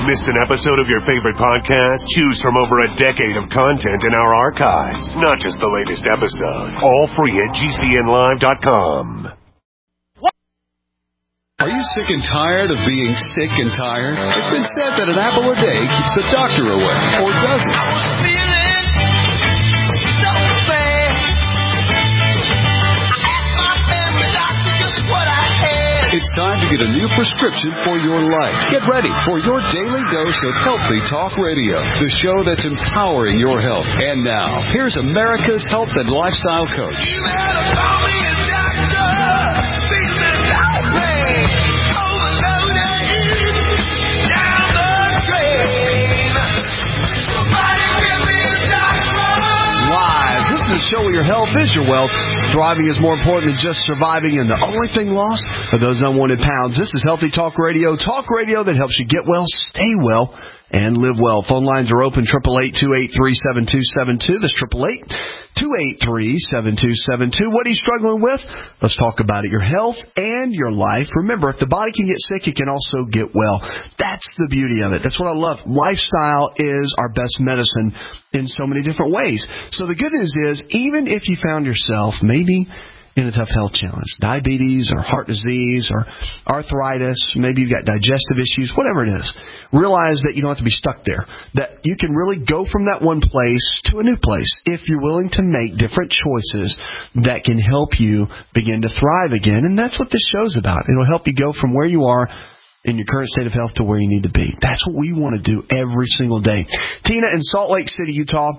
Missed an episode of your favorite podcast? Choose from over a decade of content in our archives. Not just the latest episode. All free at GCNlive.com. Are you sick and tired of being sick and tired? It's been said that an apple a day keeps the doctor away. Or does it? I was feeling so bad. I asked my family doctor just what I had. It's time to get a new prescription for your life. Get ready for your daily dose of Healthy Talk Radio, the show that's empowering your health. And now, here's America's health and lifestyle coach. You had to call me a doctor. Fix this out, man. Overloaded. Down the drain. Somebody give me a doctor. Live. This is the show where your health is your wealth. Thriving is more important than just surviving, and the only thing lost are those unwanted pounds. This is Healthy Talk Radio that helps you get well, stay well, and live well. Phone lines are open, 888-283-7272. That's 888-283-7272. What are you struggling with? Let's talk about it. Your health and your life. Remember, if the body can get sick, it can also get well. That's the beauty of it. That's what I love. Lifestyle is our best medicine in so many different ways. So the good news is, even if you found yourself maybe in a tough health challenge, diabetes or heart disease or arthritis, maybe you've got digestive issues, whatever it is, realize that you don't have to be stuck there, that you can really go from that one place to a new place if you're willing to make different choices that can help you begin to thrive again. And that's what this show's about. It'll help you go from where you are in your current state of health to where you need to be. That's what we want to do every single day. Tina in Salt Lake City, Utah,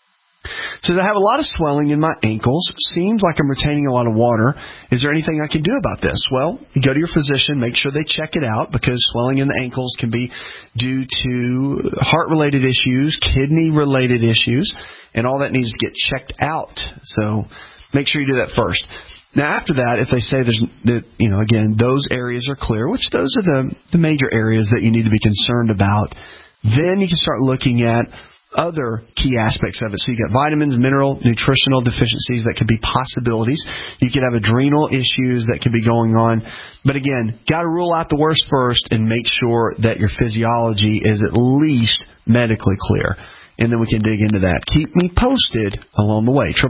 says, I have a lot of swelling in my ankles. Seems like I'm retaining a lot of water. Is there anything I can do about this? Well, you go to your physician, make sure they check it out, because swelling in the ankles can be due to heart-related issues, kidney-related issues, and all that needs to get checked out. So make sure you do that first. Now, after that, if they say again, those areas are clear, which those are the major areas that you need to be concerned about, then you can start looking at other key aspects of it. So you got vitamins, mineral, nutritional deficiencies that could be possibilities. You could have adrenal issues that could be going on. But again, got to rule out the worst first and make sure that your physiology is at least medically clear. And then we can dig into that. Keep me posted along the way.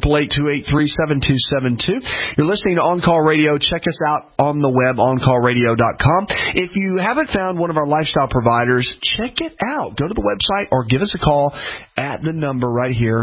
888-283-7272. You're listening to On Call Radio. Check us out on the web, oncallradio.com. If you haven't found one of our lifestyle providers, check it out. Go to the website or give us a call at the number right here,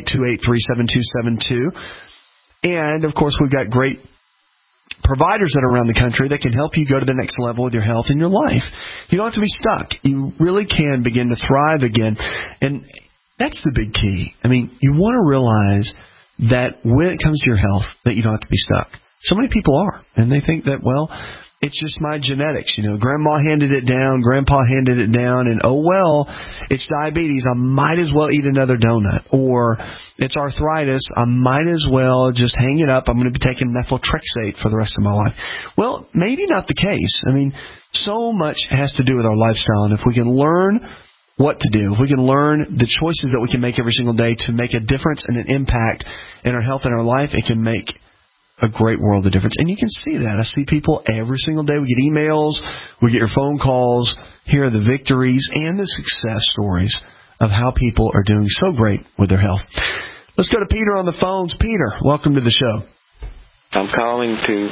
888-283-7272. And, of course, we've got great providers that are around the country that can help you go to the next level with your health and your life. You don't have to be stuck. You really can begin to thrive again. And that's the big key. I mean, you want to realize that when it comes to your health, that you don't have to be stuck. So many people are, and they think that, well, it's just my genetics. Grandma handed it down, Grandpa handed it down, and oh, well, it's diabetes. I might as well eat another donut. Or it's arthritis. I might as well just hang it up. I'm going to be taking methotrexate for the rest of my life. Well, maybe not the case. I mean, so much has to do with our lifestyle, and if we can learn what to do, if we can learn the choices that we can make every single day to make a difference and an impact in our health and our life, it can make a great world of difference. And you can see that. I see people every single day. We get emails, we get your phone calls, hear the victories and the success stories of how people are doing so great with their health. Let's go to Peter on the phones. Peter, welcome to the show. I'm calling to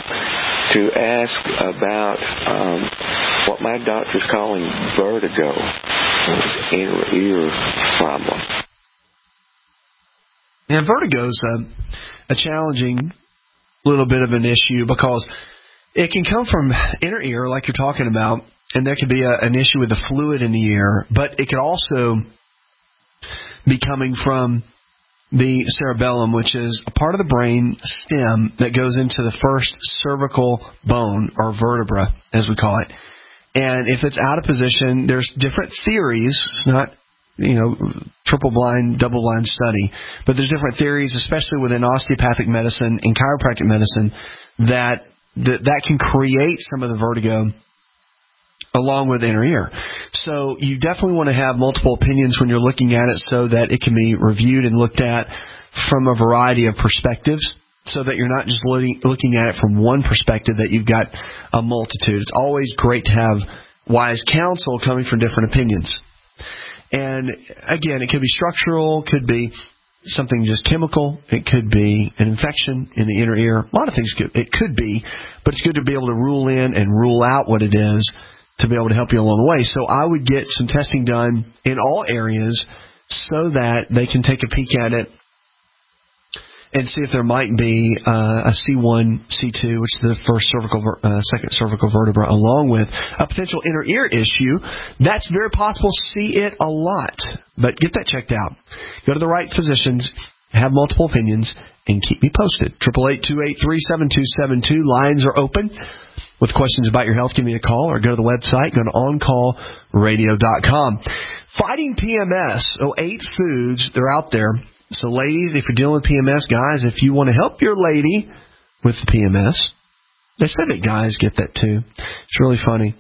ask about what my doctor's calling vertigo, inner ear problem. Now, vertigo's a challenging little bit of an issue because it can come from inner ear, like you're talking about, and there could be an issue with the fluid in the ear, but it could also be coming from the cerebellum, which is a part of the brain stem that goes into the first cervical bone, or vertebra, as we call it. And if it's out of position, there's different theories. It's not, triple blind, double blind study, but there's different theories, especially within osteopathic medicine and chiropractic medicine, that can create some of the vertigo along with inner ear. So you definitely want to have multiple opinions when you're looking at it so that it can be reviewed and looked at from a variety of perspectives, so that you're not just looking at it from one perspective, that you've got a multitude. It's always great to have wise counsel coming from different opinions. And again, it could be structural, could be something just chemical, it could be an infection in the inner ear. A lot of things it could be, but it's good to be able to rule in and rule out what it is to be able to help you along the way. So I would get some testing done in all areas so that they can take a peek at it and see if there might be a C1, C2, which is the second cervical vertebra, along with a potential inner ear issue. That's very possible. See it a lot. But get that checked out. Go to the right physicians, have multiple opinions, and keep me posted. 888-283-7272. Lines are open. With questions about your health, give me a call or go to the website. Go to OnCallRadio.com. Fighting PMS. 8 foods. They're out there. So, ladies, if you're dealing with PMS, guys, if you want to help your lady with the PMS, they say that guys get that too. It's really funny.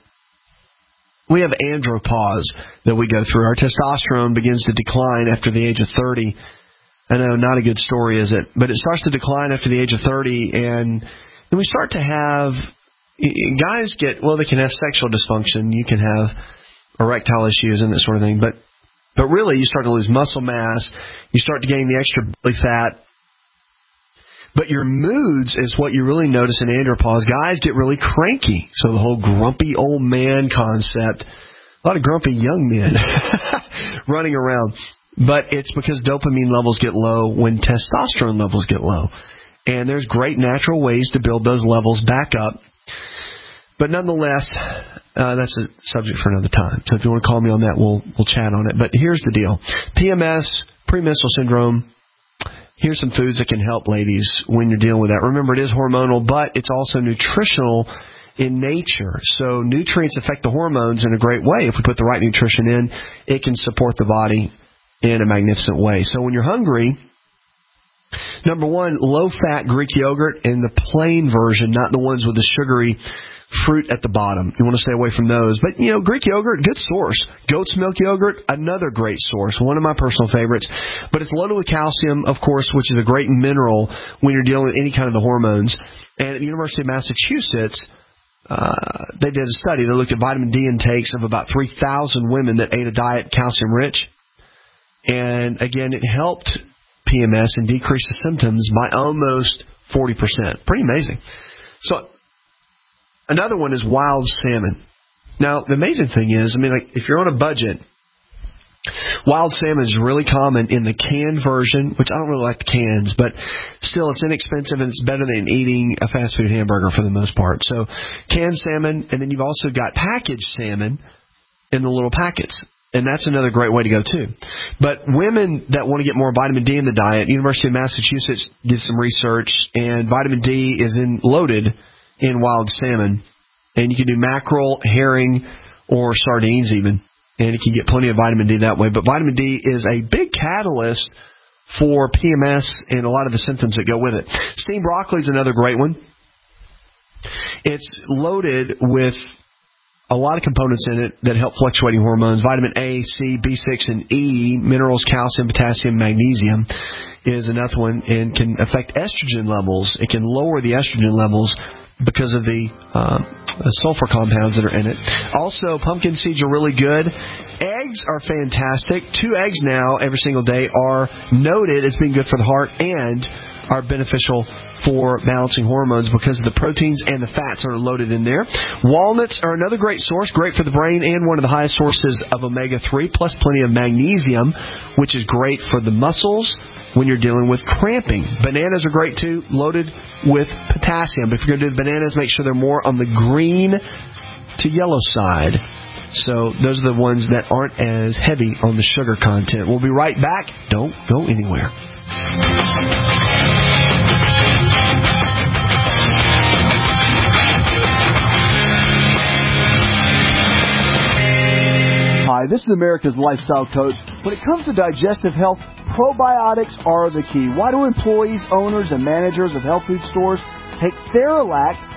We have andropause that we go through. Our testosterone begins to decline after the age of 30. I know, not a good story, is it? But it starts to decline after the age of 30, and then we start to have, guys get, well, they can have sexual dysfunction. You can have erectile issues and that sort of thing, but really, you start to lose muscle mass. You start to gain the extra belly fat. But your moods is what you really notice in andropause. Guys get really cranky. So the whole grumpy old man concept, a lot of grumpy young men running around. But it's because dopamine levels get low when testosterone levels get low. And there's great natural ways to build those levels back up. But nonetheless, that's a subject for another time. So if you want to call me on that, we'll chat on it. But here's the deal. PMS, premenstrual syndrome, here's some foods that can help ladies when you're dealing with that. Remember, it is hormonal, but it's also nutritional in nature. So nutrients affect the hormones in a great way. If we put the right nutrition in, it can support the body in a magnificent way. So when you're hungry, number one, low-fat Greek yogurt in the plain version, not the ones with the sugary fruit at the bottom. You want to stay away from those. But, Greek yogurt, good source. Goat's milk yogurt, another great source. One of my personal favorites. But it's loaded with calcium, of course, which is a great mineral when you're dealing with any kind of the hormones. And at the University of Massachusetts, they did a study. They looked at vitamin D intakes of about 3,000 women that ate a diet calcium-rich. And, again, it helped PMS and decrease the symptoms by almost 40%. Pretty amazing. So, another one is wild salmon. Now, the amazing thing is, if you're on a budget, wild salmon is really common in the canned version, which I don't really like the cans, but still it's inexpensive and it's better than eating a fast food hamburger for the most part. So, canned salmon, and then you've also got packaged salmon in the little packets. And that's another great way to go, too. But women that want to get more vitamin D in the diet, University of Massachusetts did some research, and vitamin D is loaded in wild salmon. And you can do mackerel, herring, or sardines even. And you can get plenty of vitamin D that way. But vitamin D is a big catalyst for PMS and a lot of the symptoms that go with it. Steamed broccoli is another great one. It's loaded with a lot of components in it that help fluctuating hormones. Vitamin A, C, B6, and E, minerals, calcium, potassium, magnesium is another one, and can affect estrogen levels. It can lower the estrogen levels because of the sulfur compounds that are in it. Also, pumpkin seeds are really good. Eggs are fantastic. 2 eggs now every single day are noted as being good for the heart and are beneficial for balancing hormones because of the proteins and the fats that are loaded in there. Walnuts are another great source, great for the brain, and one of the highest sources of omega-3, plus plenty of magnesium, which is great for the muscles when you're dealing with cramping. Bananas are great, too, loaded with potassium. But if you're going to do the bananas, make sure they're more on the green to yellow side. So those are the ones that aren't as heavy on the sugar content. We'll be right back. Don't go anywhere. Hi, this is America's Lifestyle Coach. When it comes to digestive health, probiotics are the key. Why do employees, owners, and managers of health food stores take Theralac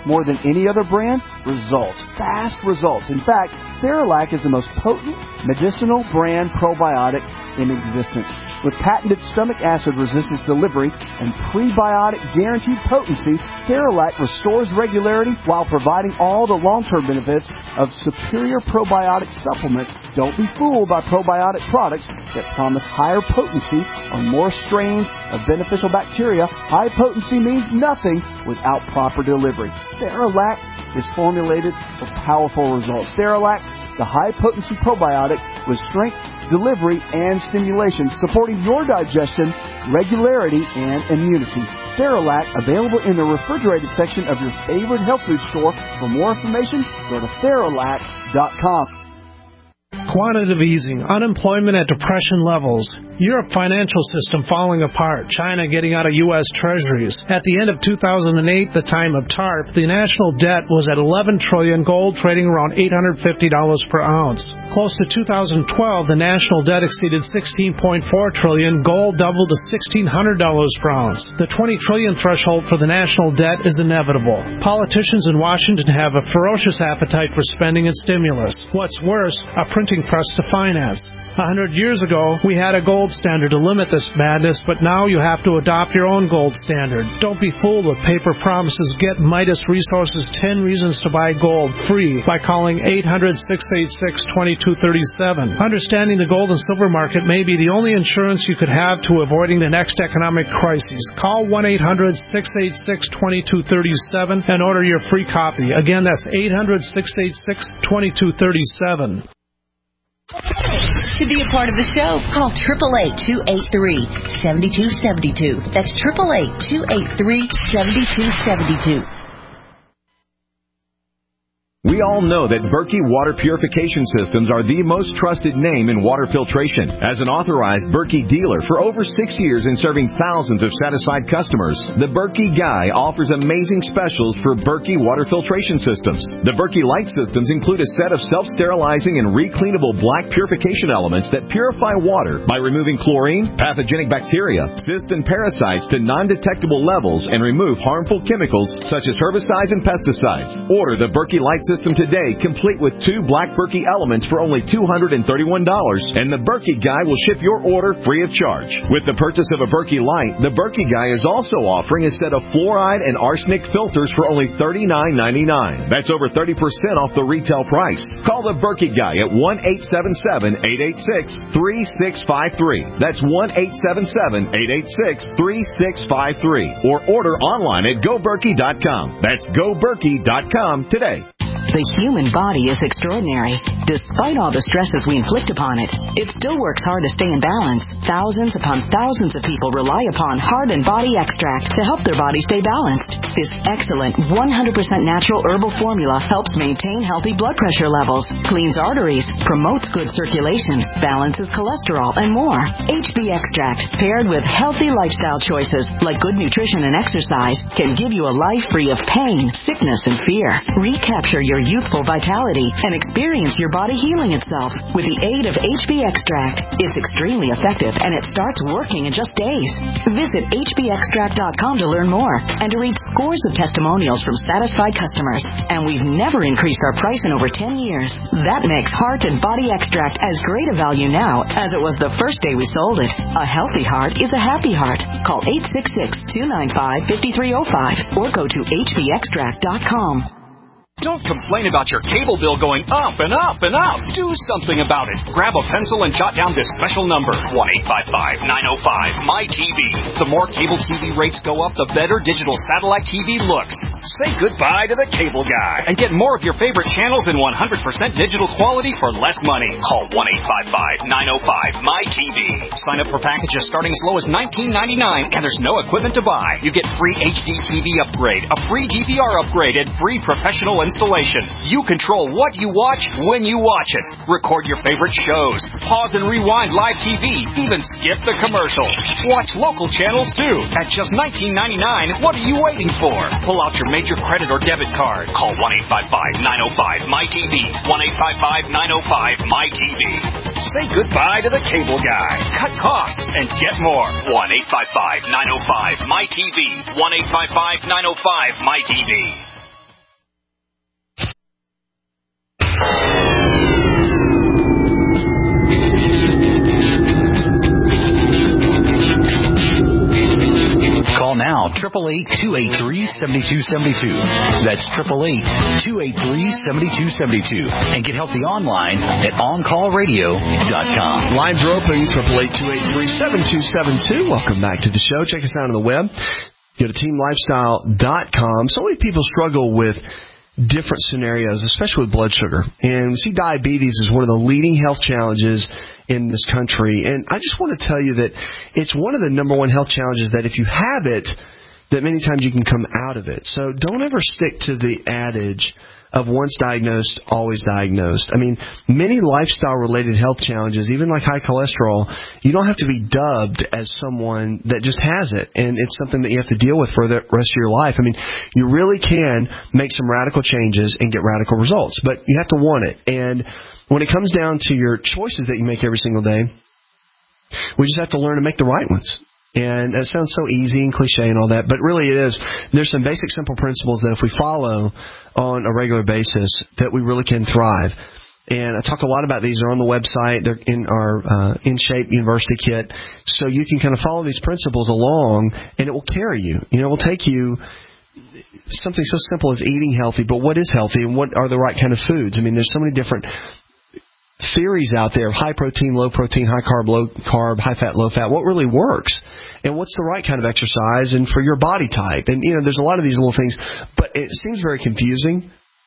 more than any other brand? Results. Fast results. In fact, Cerelac is the most potent medicinal brand probiotic in existence. With patented stomach acid resistance delivery and prebiotic guaranteed potency, Cerelac restores regularity while providing all the long-term benefits of superior probiotic supplements. Don't be fooled by probiotic products that promise higher potency on more strains of beneficial bacteria. High potency means nothing without proper delivery. Cerelac is formulated for powerful results. Cerelac, the high-potency probiotic with strength, delivery, and stimulation, supporting your digestion, regularity, and immunity. Cerelac, available in the refrigerated section of your favorite health food store. For more information, go to Cerelac.com. Quantitative easing, unemployment at depression levels, Europe financial system falling apart, China getting out of U.S. treasuries. At the end of 2008, the time of TARP, the national debt was at $11 trillion, gold trading around $850 per ounce. Close to 2012, the national debt exceeded $16.4 trillion, gold doubled to $1,600 per ounce. The $20 trillion threshold for the national debt is inevitable. Politicians in Washington have a ferocious appetite for spending and stimulus. What's worse, a printing press to finance. 100 years ago, we had a gold standard to limit this madness, but now you have to adopt your own gold standard. Don't be fooled with paper promises. Get Midas Resources 10 Reasons to Buy Gold free by calling 800-686-2237. Understanding the gold and silver market may be the only insurance you could have to avoiding the next economic crisis. Call 1-800-686-2237 and order your free copy. Again, that's 800-686-2237. To be a part of the show, call 888-283-7272. That's 888-283-7272. We all know that Berkey Water Purification Systems are the most trusted name in water filtration. As an authorized Berkey dealer for over 6 years and serving thousands of satisfied customers, the Berkey Guy offers amazing specials for Berkey Water Filtration Systems. The Berkey Light Systems include a set of self-sterilizing and recleanable black purification elements that purify water by removing chlorine, pathogenic bacteria, cysts, and parasites to non-detectable levels and remove harmful chemicals such as herbicides and pesticides. Order the Berkey Light System today, complete with 2 black Berkey elements for only $231, and the Berkey Guy will ship your order free of charge. With the purchase of a Berkey Light, the Berkey Guy is also offering a set of fluoride and arsenic filters for only $39.99. That's over 30% off the retail price. Call the Berkey Guy at 1-877-886-3653. That's 1-877-886-3653. Or order online at GoBerkey.com. That's GoBerkey.com today. The human body is extraordinary. Despite all the stresses we inflict upon it, it still works hard to stay in balance. Thousands upon thousands of people rely upon Heart and Body Extract to help their body stay balanced. This excellent 100% natural herbal formula helps maintain healthy blood pressure levels, cleans arteries, promotes good circulation, balances cholesterol, and more. HB Extract, paired with healthy lifestyle choices like good nutrition and exercise, can give you a life free of pain, sickness, and fear. Recapture your youthful vitality and experience your body healing itself with the aid of HB Extract. It's extremely effective and it starts working in just days. Visit hbextract.com to learn more and to read scores of testimonials from satisfied customers. And we've never increased our price in over 10 years. That makes Heart and Body Extract as great a value now as it was the first day we sold it. A healthy heart is a happy heart. Call 866-295-5305 or go to hbextract.com. Don't complain about your cable bill going up and up and up. Do something about it. Grab a pencil and jot down this special number, 1-855-905-MY-TV. The more cable TV rates go up, the better digital satellite TV looks. Say goodbye to the cable guy and get more of your favorite channels in 100% digital quality for less money. Call 1-855-905-MY-TV. Sign up for packages starting as low as $19.99 and there's no equipment to buy. You get free HD TV upgrade, a free DVR upgrade, and free professional installation. You control what you watch when you watch it. Record your favorite shows. Pause and rewind live TV. Even skip the commercials. Watch local channels too. At just $19.99, what are you waiting for? Pull out your major credit or debit card. Call 1-855-905-MY-TV. 1-855-905-MY-TV. Say goodbye to the cable guy. Cut costs and get more. 1-855-905-MY-TV. 1-855-905-MY-TV. now, 888-283-7272. That's 888-283-7272. And get healthy online at OnCallRadio.com. Lines are open, 888-283-7272. Welcome back to the show. Check us out on the web. Go to TeamLifestyle.com. So many people struggle with different scenarios, especially with blood sugar. And we see diabetes as one of the leading health challenges in this country. And I just want to tell you that it's one of the number one health challenges that if you have it, that many times you can come out of it. So don't ever stick to the adage of once diagnosed, always diagnosed. I mean, many lifestyle-related health challenges, even like high cholesterol, you don't have to be dubbed as someone that just has it, and it's something that you have to deal with for the rest of your life. I mean, you really can make some radical changes and get radical results, but you have to want it. And when it comes down to your choices that you make every single day, we just have to learn to make the right ones. And that sounds so easy and cliche and all that, but really it is. There's some basic, simple principles that if we follow on a regular basis, that we really can thrive. And I talk a lot about these. They're on the website. They're in our In Shape University kit. So you can kind of follow these principles along, and it will carry you. You know, it will take you something so simple as eating healthy, but what is healthy and what are the right kind of foods? I mean, there's so many different theories out there of high protein, low protein, high carb, low carb, high fat, low fat. What really works? And what's the right kind of exercise and for your body type? And, you know, there's a lot of these little things, but it seems very confusing.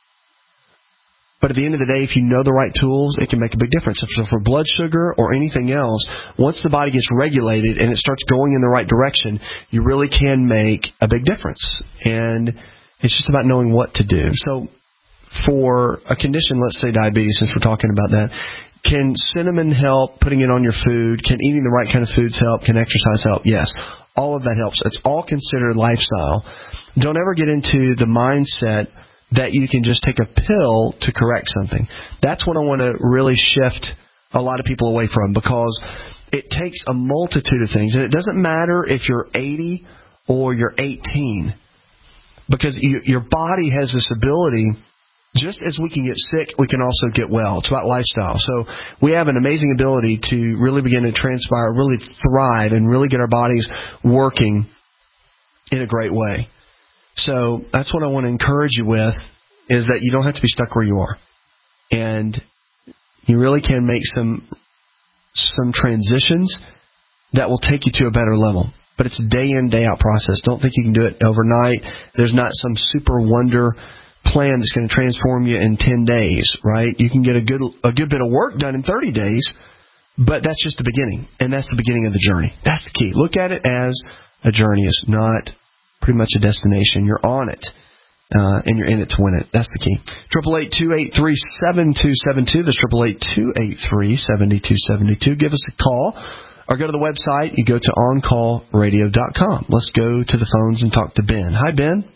But at the end of the day, if you know the right tools, it can make a big difference. So for blood sugar or anything else, once the body gets regulated and it starts going in the right direction, you really can make a big difference. And it's just about knowing what to do. So for a condition, let's say diabetes, since we're talking about that, can cinnamon help, putting it on your food? Can eating the right kind of foods help? Can exercise help? Yes. All of that helps. It's all considered lifestyle. Don't ever get into the mindset that you can just take a pill to correct something. That's what I want to really shift a lot of people away from, because it takes a multitude of things. And it doesn't matter if you're 80 or you're 18, because your body has this ability. Just as we can get sick, we can also get well. It's about lifestyle. So we have an amazing ability to really begin to transpire, really thrive, and really get our bodies working in a great way. So that's what I want to encourage you with, is that you don't have to be stuck where you are. And you really can make some transitions that will take you to a better level. But it's a day in, day out process. Don't think you can do it overnight. There's not some super wonder plan that's going to transform you in 10 days, right? You can get a good bit of work done in 30 days, but that's just the beginning, and that's the beginning of the journey. That's the key. Look at it as a journey. It's not pretty much a destination. You're on it, and you're in it to win it. That's the key. 888-283-7272. That's 888-283-7272. Give us a call or go to the website. You go to OnCallRadio.com. Let's go to the phones and talk to Ben. Hi, Ben.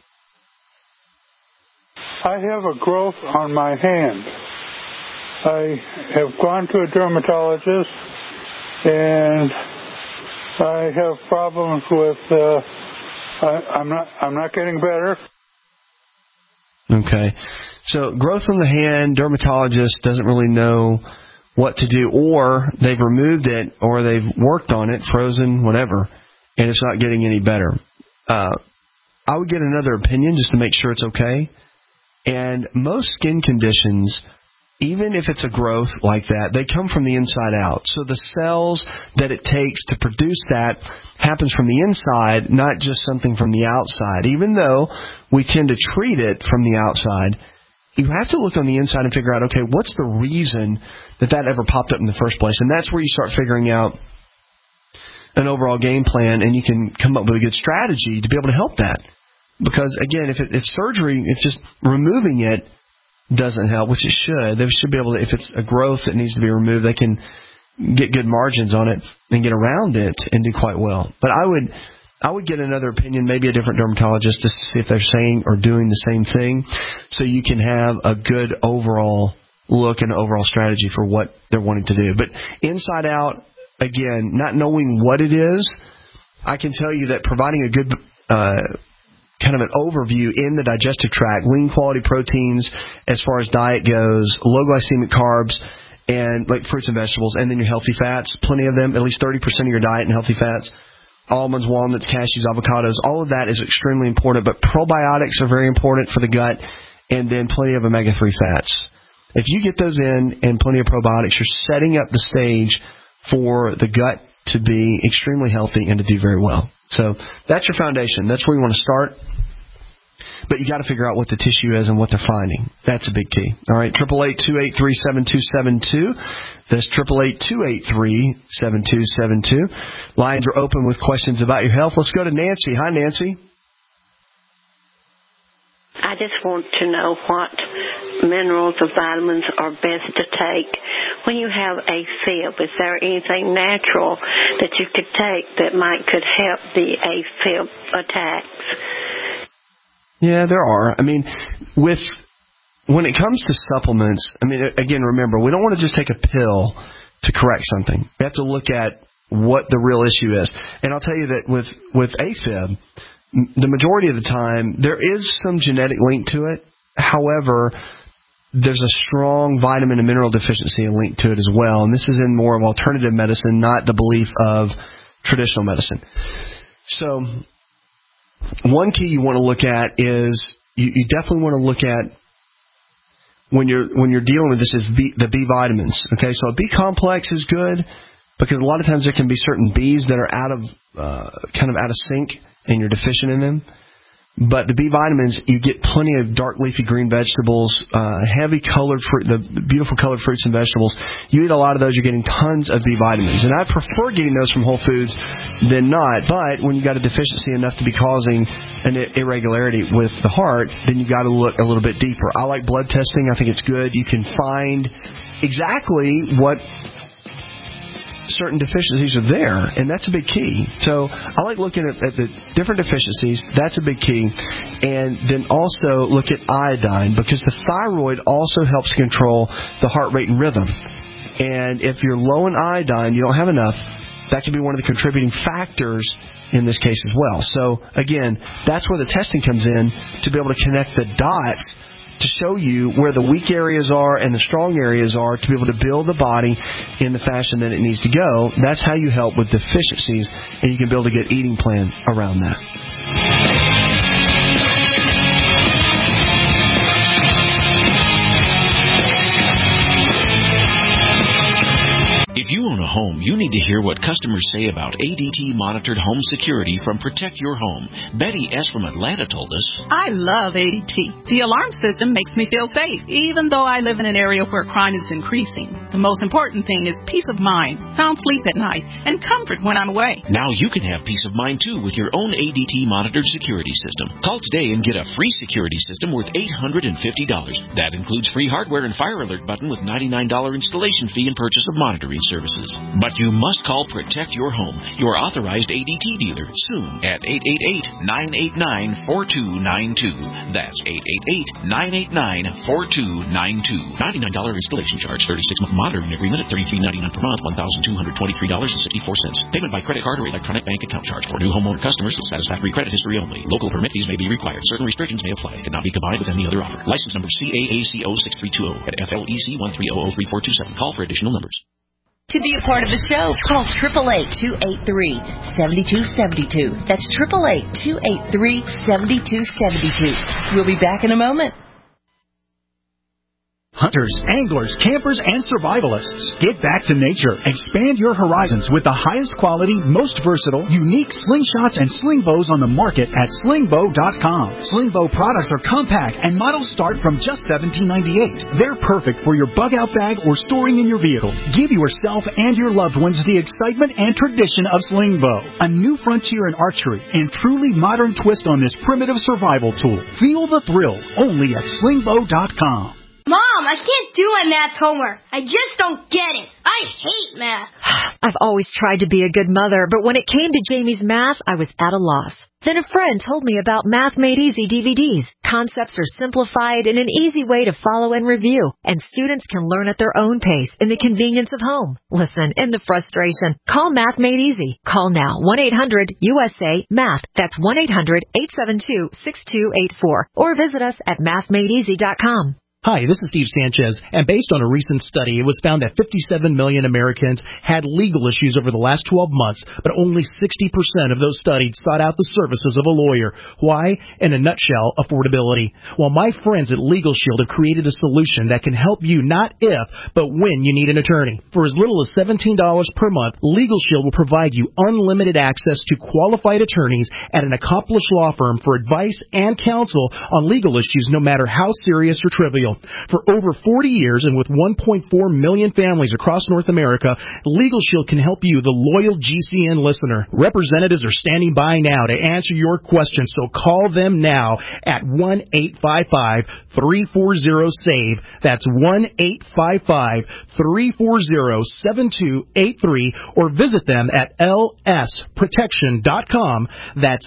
I have a growth on my hand. I have gone to a dermatologist, and I have problems with. I'm not getting better. Okay, so growth on the hand, dermatologist doesn't really know what to do, or they've removed it, or they've worked on it, frozen, whatever, and it's not getting any better. I would get another opinion just to make sure it's okay. And most skin conditions, even if it's a growth like that, they come from the inside out. So the cells that it takes to produce that happens from the inside, not just something from the outside. Even though we tend to treat it from the outside, you have to look on the inside and figure out, okay, what's the reason that ever popped up in the first place? And that's where you start figuring out an overall game plan, and you can come up with a good strategy to be able to help that. Because, again, if surgery, if just removing it doesn't help, which it should, they should be able to, if it's a growth that needs to be removed, they can get good margins on it and get around it and do quite well. But I would get another opinion, maybe a different dermatologist, just to see if they're saying or doing the same thing, so you can have a good overall look and overall strategy for what they're wanting to do. But inside out, again, not knowing what it is, I can tell you that providing a good kind of an overview in the digestive tract, lean quality proteins as far as diet goes, low glycemic carbs, and like fruits and vegetables, and then your healthy fats, plenty of them, at least 30% of your diet in healthy fats, almonds, walnuts, cashews, avocados, all of that is extremely important, but probiotics are very important for the gut, and then plenty of omega-3 fats. If you get those in and plenty of probiotics, you're setting up the stage for the gut to be extremely healthy and to do very well. So that's your foundation. That's where you want to start. But you got to figure out what the tissue is and what they're finding. That's a big key. All right, 888-283-7272. That's 888-283-7272. Lines are open with questions about your health. Let's go to Nancy. Hi, Nancy. I just want to know what minerals or vitamins are best to take when you have AFib. Is there anything natural that you could take that could help the AFib attacks? Yeah, there are. I mean, when it comes to supplements, I mean, again, remember, we don't want to just take a pill to correct something. We have to look at what the real issue is. And I'll tell you that with AFib, the majority of the time, there is some genetic link to it. However, there's a strong vitamin and mineral deficiency linked to it as well. And this is in more of alternative medicine, not the belief of traditional medicine. So one key you want to look at is you definitely want to look at when you're dealing with this is the B vitamins. Okay, so a B complex is good because a lot of times there can be certain Bs that are out of sync and you're deficient in them. But the B vitamins, you get plenty of dark leafy green vegetables, heavy colored fruit, the beautiful colored fruits and vegetables. You eat a lot of those, you're getting tons of B vitamins. And I prefer getting those from Whole Foods than not. But when you got a deficiency enough to be causing an irregularity with the heart, then you got to look a little bit deeper. I like blood testing. I think it's good. You can find exactly what certain deficiencies are there, and that's a big key. So I like looking at the different deficiencies. That's a big key. And then also look at iodine, because the thyroid also helps control the heart rate and rhythm. And if you're low in iodine, you don't have enough, that can be one of the contributing factors in this case as well. So again, that's where the testing comes in, to be able to connect the dots to show you where the weak areas are and the strong areas are, to be able to build the body in the fashion that it needs to go. That's how you help with deficiencies, and you can build a good eating plan around that. If you own a home, you need to hear what customers say about ADT monitored home security from Protect Your Home. Betty S. from Atlanta told us, I love ADT. The alarm system makes me feel safe, even though I live in an area where crime is increasing. The most important thing is peace of mind, sound sleep at night, and comfort when I'm away. Now you can have peace of mind, too, with your own ADT monitored security system. Call today and get a free security system worth $850. That includes free hardware and fire alert button with $99 installation fee and purchase of monitoring services. But you must call Protect Your Home, your authorized ADT dealer, soon at 888-989-4292. That's 888-989-4292. $99 installation charge, 36-month monitoring agreement at $33.99 per month, $1,223.64. Payment by credit card or electronic bank account charge. For new homeowner customers with satisfactory credit history only. Local permit fees may be required. Certain restrictions may apply. Cannot be combined with any other offer. License number CAACO6320 at FLEC 1303427. Call for additional numbers. To be a part of the show, call 888-283-7272. That's 888-283-7272. We'll be back in a moment. Hunters, anglers, campers, and survivalists. Get back to nature. Expand your horizons with the highest quality, most versatile, unique slingshots and sling bows on the market at slingbow.com. Slingbow products are compact and models start from just $17.98. They're perfect for your bug-out bag or storing in your vehicle. Give yourself and your loved ones the excitement and tradition of Slingbow, a new frontier in archery and truly modern twist on this primitive survival tool. Feel the thrill only at slingbow.com. Mom, I can't do my math homework. I just don't get it. I hate math. I've always tried to be a good mother, but when it came to Jamie's math, I was at a loss. Then a friend told me about Math Made Easy DVDs. Concepts are simplified in an easy way to follow and review, and students can learn at their own pace in the convenience of home. Listen, in the frustration, call Math Made Easy. Call now, 1-800-USA-MATH. That's 1-800-872-6284. Or visit us at mathmadeeasy.com. Hi, this is Steve Sanchez, and based on a recent study, it was found that 57 million Americans had legal issues over the last 12 months, but only 60% of those studied sought out the services of a lawyer. Why? In a nutshell, affordability. Well, my friends at Legal Shield have created a solution that can help you not if, but when you need an attorney. For as little as $17 per month, Legal Shield will provide you unlimited access to qualified attorneys at an accomplished law firm for advice and counsel on legal issues, no matter how serious or trivial. For over 40 years and with 1.4 million families across North America, Legal Shield can help you, the loyal GCN listener. Representatives are standing by now to answer your questions, so call them now at 1-855-340-SAVE. That's 1-855-340-7283, or visit them at lsprotection.com. That's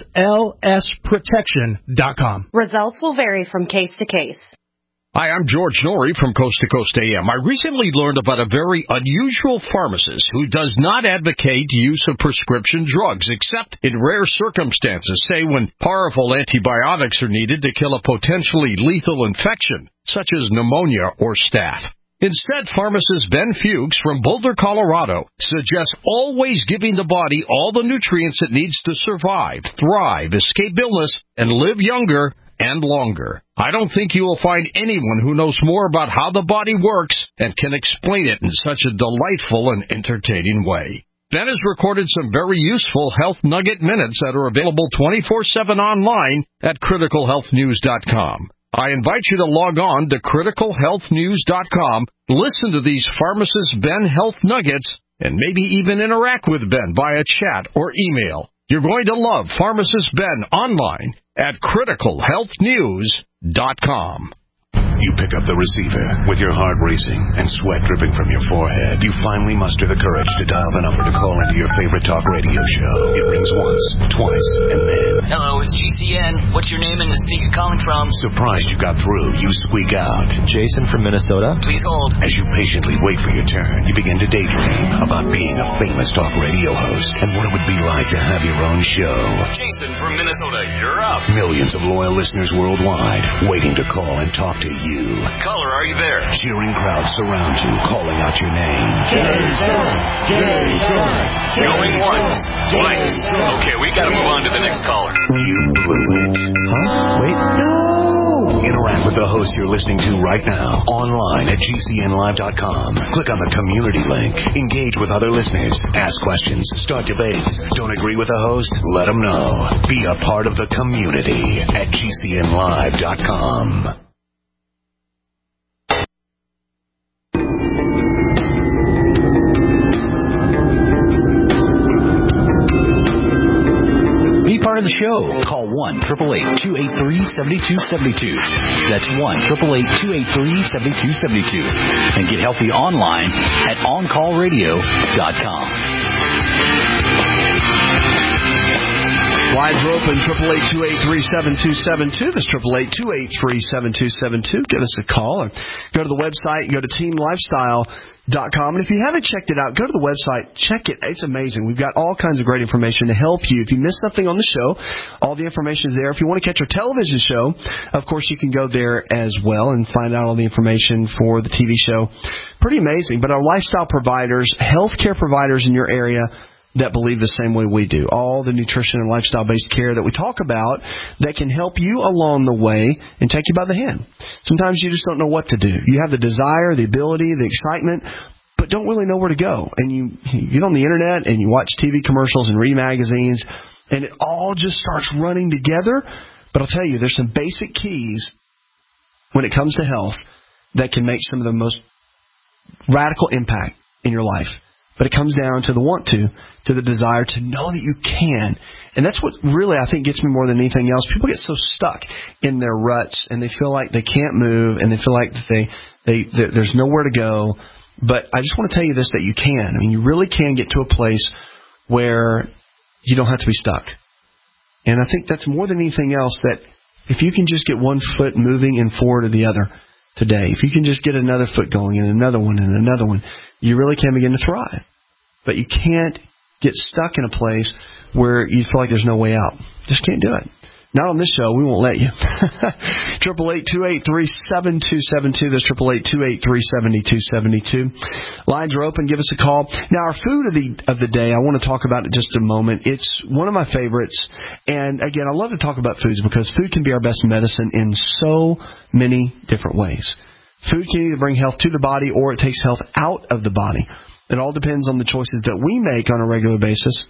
lsprotection.com. Results will vary from case to case. Hi, I'm George Norrie from Coast to Coast AM. I recently learned about a very unusual pharmacist who does not advocate use of prescription drugs, except in rare circumstances, say when powerful antibiotics are needed to kill a potentially lethal infection, such as pneumonia or staph. Instead, pharmacist Ben Fuchs from Boulder, Colorado, suggests always giving the body all the nutrients it needs to survive, thrive, escape illness, and live younger and longer. I don't think you will find anyone who knows more about how the body works and can explain it in such a delightful and entertaining way. Ben has recorded some very useful Health Nugget Minutes that are available 24/7 online at criticalhealthnews.com. I invite you to log on to criticalhealthnews.com, listen to these Pharmacist Ben Health Nuggets, and maybe even interact with Ben via chat or email. You're going to love Pharmacist Ben online at criticalhealthnews.com. You pick up the receiver with your heart racing and sweat dripping from your forehead. You finally muster the courage to dial the number to call into your favorite talk radio show. It rings once, twice, and then... Hello, it's GCN. What's your name and the state you're calling from? Surprised you got through, you squeak out. Jason from Minnesota. Please hold. As you patiently wait for your turn, you begin to daydream about being a famous talk radio host and what it would be like to have your own show. Jason from Minnesota, you're up. Millions of loyal listeners worldwide waiting to call and talk to you. Caller, are you there? Cheering crowds surround you, calling out your name. Jason! Jason! Going once, twice. Okay, we gotta move on to the next caller. You blew it. Huh? Wait. No! Interact with the host you're listening to right now, online at GCNlive.com. Click on the community link. Engage with other listeners. Ask questions. Start debates. Don't agree with the host? Let them know. Be a part of the community at GCNlive.com. Be part of the show. Call 1-888-283-7272. That's 1-888-283-7272. And get healthy online at OnCallRadio.com. Lines are open, 888-283-7272. That's 888-283-7272. Give us a call or go to the website. Go to teamlifestyle.com. And if you haven't checked it out, go to the website. Check it. It's amazing. We've got all kinds of great information to help you. If you miss something on the show, all the information is there. If you want to catch our television show, of course, you can go there as well and find out all the information for the TV show. Pretty amazing. But our lifestyle providers, healthcare providers in your area that believe the same way we do. All the nutrition and lifestyle-based care that we talk about that can help you along the way and take you by the hand. Sometimes you just don't know what to do. You have the desire, the ability, the excitement, but don't really know where to go. And you get on the Internet and you watch TV commercials and read magazines, and it all just starts running together. But I'll tell you, there's some basic keys when it comes to health that can make some of the most radical impact in your life. But it comes down to the want to the desire to know that you can. And that's what really, I think, gets me more than anything else. People get so stuck in their ruts, and they feel like they can't move, and they feel like there's nowhere to go. But I just want to tell you this, that you can. I mean, you really can get to a place where you don't have to be stuck. And I think that's more than anything else, that if you can just get one foot moving and forward or the other today, if you can just get another foot going and another one, you really can begin to thrive. But you can't get stuck in a place where you feel like there's no way out. Just can't do it. Not on this show. We won't let you. 888-283-7272. That's 888-283-7272. Lines are open. Give us a call. Now, our food of the day, I want to talk about it just a moment. It's one of my favorites. And, again, I love to talk about foods because food can be our best medicine in so many different ways. Food can either bring health to the body or it takes health out of the body. It all depends on the choices that we make on a regular basis.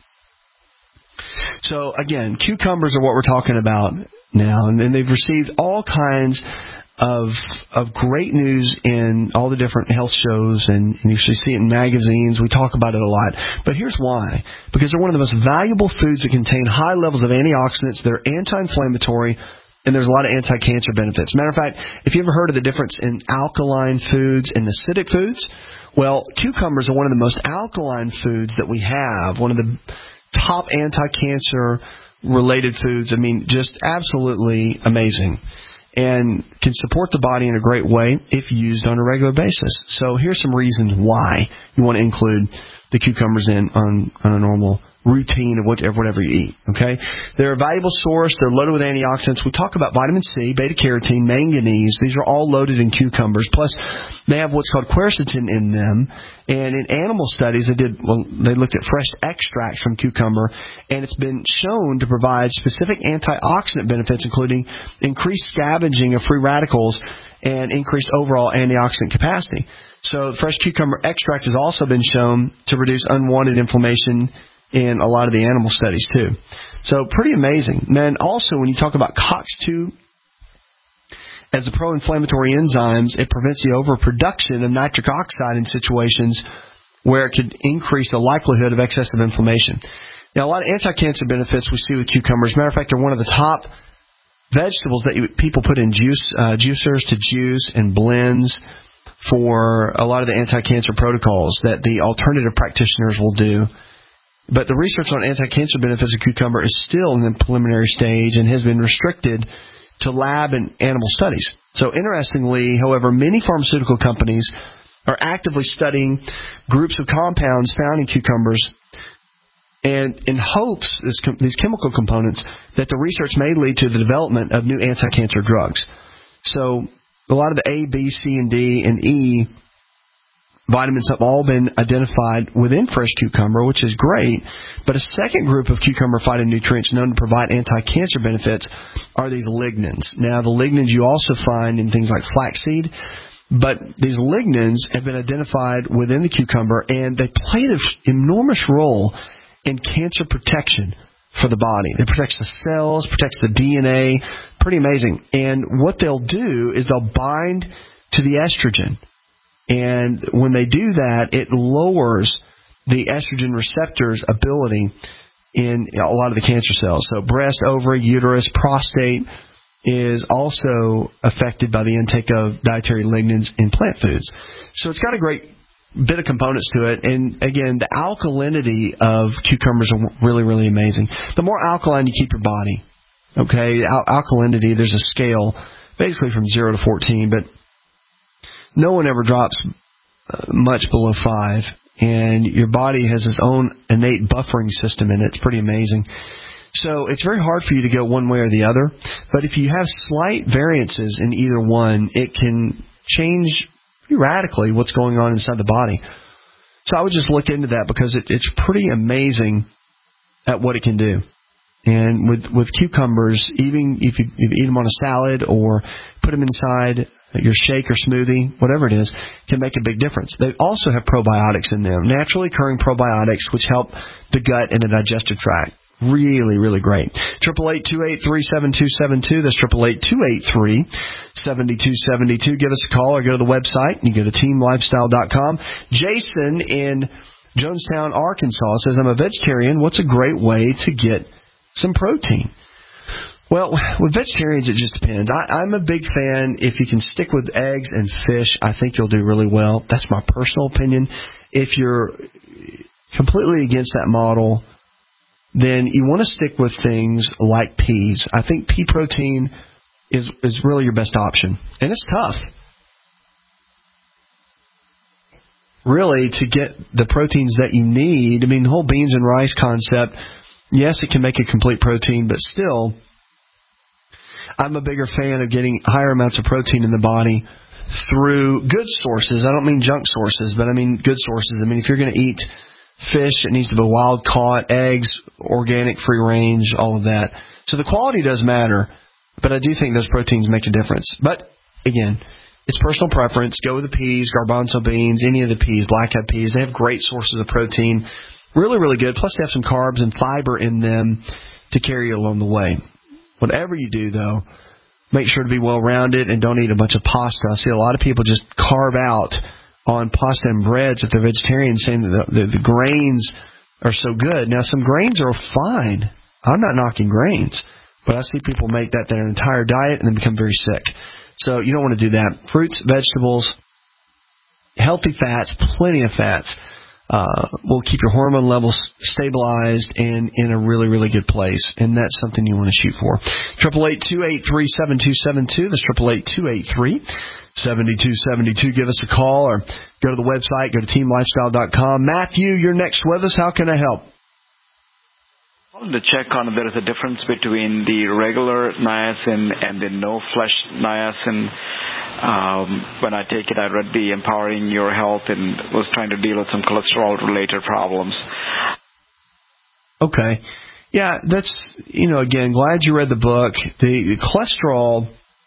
So, again, cucumbers are what we're talking about now, and they've received all kinds of great news in all the different health shows, and you should see it in magazines. We talk about it a lot. But here's why. Because they're one of the most valuable foods that contain high levels of antioxidants. They're anti-inflammatory, and there's a lot of anti-cancer benefits. Matter of fact, if you ever heard of the difference in alkaline foods and acidic foods, well, cucumbers are one of the most alkaline foods that we have, one of the top anti-cancer related foods. I mean, just absolutely amazing. And can support the body in a great way if used on a regular basis. So here's some reasons why you want to include the cucumbers on a normal routine of whatever you eat. Okay, they're a valuable source. They're loaded with antioxidants. We talk about vitamin C, beta carotene, manganese. These are all loaded in cucumbers. Plus, they have what's called quercetin in them. And in animal studies, they looked at fresh extracts from cucumber, and it's been shown to provide specific antioxidant benefits, including increased scavenging of free radicals and increased overall antioxidant capacity. So fresh cucumber extract has also been shown to reduce unwanted inflammation in a lot of the animal studies too. So pretty amazing. Then also when you talk about COX-2 as a pro-inflammatory enzymes, it prevents the overproduction of nitric oxide in situations where it could increase the likelihood of excessive inflammation. Now, a lot of anti-cancer benefits we see with cucumbers. Matter of fact, they're one of the top vegetables that people put in juicers to juice and blends for a lot of the anti-cancer protocols that the alternative practitioners will do. But the research on anti-cancer benefits of cucumber is still in the preliminary stage and has been restricted to lab and animal studies. So interestingly, however, many pharmaceutical companies are actively studying groups of compounds found in cucumbers and in hopes, these chemical components, that the research may lead to the development of new anti-cancer drugs. So a lot of the A, B, C, and D, and E vitamins have all been identified within fresh cucumber, which is great. But a second group of cucumber phytonutrients known to provide anti-cancer benefits are these lignans. Now, the lignans you also find in things like flaxseed, but these lignans have been identified within the cucumber, and they play an enormous role in cancer protection for the body. It protects the cells, protects the DNA. Pretty amazing. And what they'll do is they'll bind to the estrogen. And when they do that, it lowers the estrogen receptor's ability in a lot of the cancer cells. So breast, ovary, uterus, prostate is also affected by the intake of dietary lignans in plant foods. So it's got a great bit of components to it. And again, the alkalinity of cucumbers are really, really amazing. The more alkaline you keep your body, okay, alkalinity, there's a scale basically from 0 to 14, but no one ever drops much below 5. And your body has its own innate buffering system in it. It's pretty amazing. So it's very hard for you to go one way or the other. But if you have slight variances in either one, it can change pretty radically what's going on inside the body. So I would just look into that because it's pretty amazing at what it can do. And with cucumbers, even if you eat them on a salad or put them inside your shake or smoothie, whatever it is, can make a big difference. They also have probiotics in them, naturally occurring probiotics, which help the gut and the digestive tract. Really, really great. 888-283-7272. That's 888-283-7272. Give us a call or go to the website. You go to teamlifestyle.com. Jason in Jonestown, Arkansas says, I'm a vegetarian. What's a great way to get some protein? Well, with vegetarians, it just depends. I'm a big fan. If you can stick with eggs and fish, I think you'll do really well. That's my personal opinion. If you're completely against that model, then you want to stick with things like peas. I think pea protein is really your best option. And it's tough, really, to get the proteins that you need. I mean, the whole beans and rice concept, yes, it can make a complete protein, but still, I'm a bigger fan of getting higher amounts of protein in the body through good sources. I don't mean junk sources, but I mean good sources. I mean, if you're going to eat fish, it needs to be wild caught, eggs, organic, free range, all of that. So the quality does matter, but I do think those proteins make a difference. But again, it's personal preference. Go with the peas, garbanzo beans, any of the peas, black-eyed peas. They have great sources of protein. Really, really good. Plus they have some carbs and fiber in them to carry you along the way. Whatever you do, though, make sure to be well-rounded and don't eat a bunch of pasta. I see a lot of people just carve out on pasta and breads if they're vegetarian, saying that the grains are so good. Now, some grains are fine. I'm not knocking grains, but I see people make that their entire diet and then become very sick. So you don't want to do that. Fruits, vegetables, healthy fats, plenty of fats will keep your hormone levels stabilized and in a really, really good place. And that's something you want to shoot for. 888-283-7272. That's 888-283-7272. Give us a call or go to the website, go to teamlifestyle.com. Matthew, you're next with us. How can I help? I wanted to check on if there is a difference between the regular niacin and the no-flesh niacin. When I take it, I read the Empowering Your Health and was trying to deal with some cholesterol-related problems. Okay. Yeah, that's, again, glad you read the book. The cholesterol,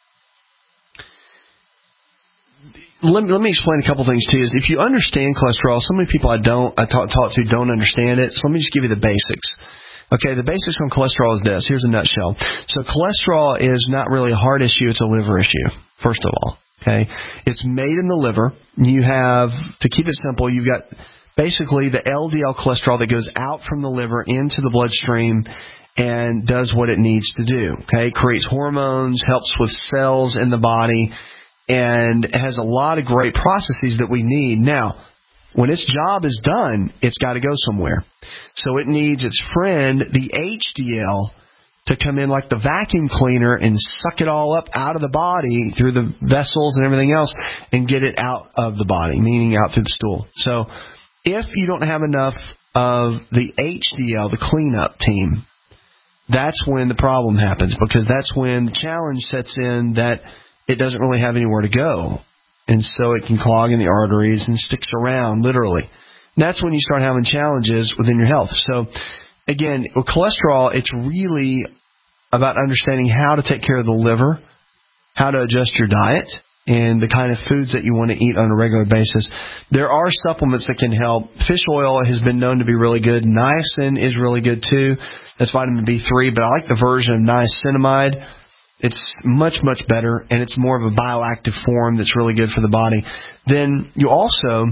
let me explain a couple things to you. If you understand cholesterol, so many people I talk to don't understand it, so let me just give you the basics. Okay, the basics on cholesterol is this. Here's a nutshell. So cholesterol is not really a heart issue, it's a liver issue, first of all. Okay, it's made in the liver. You have, to keep it simple, you've got basically the LDL cholesterol that goes out from the liver into the bloodstream and does what it needs to do. Okay, creates hormones, helps with cells in the body, and has a lot of great processes that we need. Now, when its job is done, it's got to go somewhere. So it needs its friend, the HDL, to come in like the vacuum cleaner and suck it all up out of the body through the vessels and everything else and get it out of the body, meaning out through the stool. So if you don't have enough of the HDL, the cleanup team, that's when the problem happens, because that's when the challenge sets in that it doesn't really have anywhere to go. And so it can clog in the arteries and sticks around, literally. And that's when you start having challenges within your health. So, again, with cholesterol, it's really about understanding how to take care of the liver, how to adjust your diet, and the kind of foods that you want to eat on a regular basis. There are supplements that can help. Fish oil has been known to be really good. Niacin is really good, too. That's vitamin B3, but I like the version of niacinamide. It's much, much better, and it's more of a bioactive form that's really good for the body. Then you also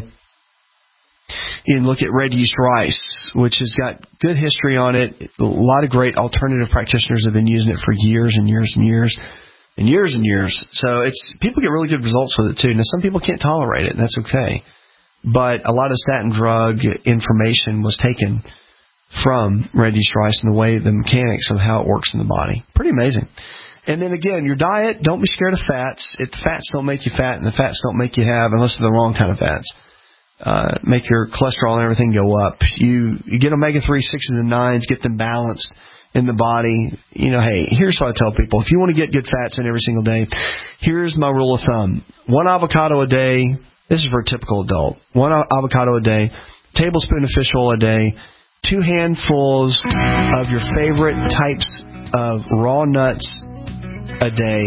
look at red yeast rice, which has got good history on it. A lot of great alternative practitioners have been using it for years and years and years and years and years. So people get really good results with it, too. Now, some people can't tolerate it, and that's okay. But a lot of statin drug information was taken from red yeast rice and the way, the mechanics of how it works in the body. Pretty amazing. And then again, your diet, don't be scared of fats. If the fats don't make you fat and the fats don't make you have, unless they're the wrong kind of fats, make your cholesterol and everything go up. You get omega-3, 6s, and 9s, get them balanced in the body. Hey, here's what I tell people. If you want to get good fats in every single day, here's my rule of thumb. 1 avocado a day. This is for a typical adult. 1 avocado a day, tablespoon of fish oil a day, 2 handfuls of your favorite types of raw nuts a day,